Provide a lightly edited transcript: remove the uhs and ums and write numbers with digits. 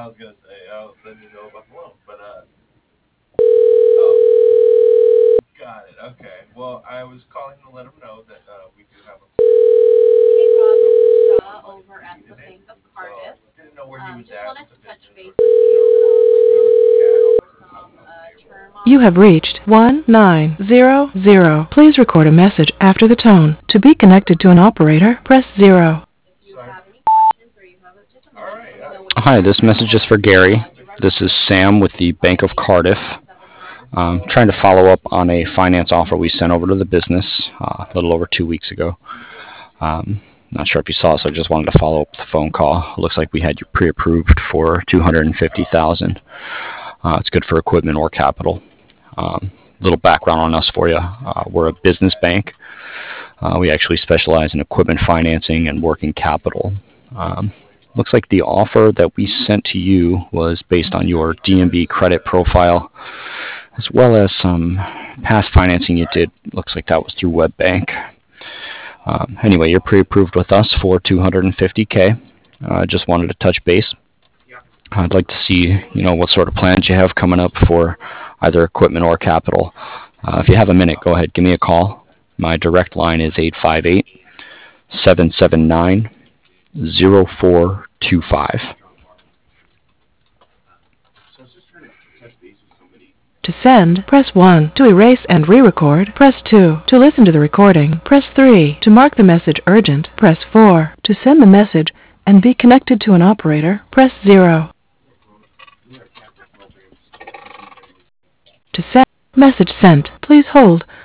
I was gonna say, oh, then you know about the loan, but oh, got it. Okay. Well, I was calling to let him know that we do have a Hey Rob, this is Shaw over at the Bank of Cardiff. didn't know where he was Just at wanted with the to touch business or base with you. I know we sent over some term You have offerings. reached 1900. Please record a message after the tone. To be connected to an operator, press 0. If you sorry. have any questions or you have just a All minute, right. let me know when you're Hi, ready. this You can message is call for me Gary. directly This is at Sam with the Bank of Cardiff. 888-979. Trying to follow up on a finance offer we sent over to the business a little over 2 weeks ago. Not sure if you saw it, so I just wanted to follow up with the phone call. It looks like we had you pre-approved for $250,000. It's good for equipment or capital. Little background on us for you. We're a business bank. We actually specialize in equipment financing and working capital. Um, Looks like the offer that we sent to you was based on your DNB credit profile, as well as some past financing you did. Looks like that was through WebBank. Anyway, you're pre-approved with us for 250K. Just wanted to touch base. I'd like to see, what sort of plans you have coming up for either equipment or capital. If you have a minute, go ahead, give me a call. My direct line is 858-779-0425. To send, press 1. To erase and re-record, press 2. To listen to the recording, press 3. To mark the message urgent, press 4. To send the message and be connected to an operator, press 0. To send, message sent. Please hold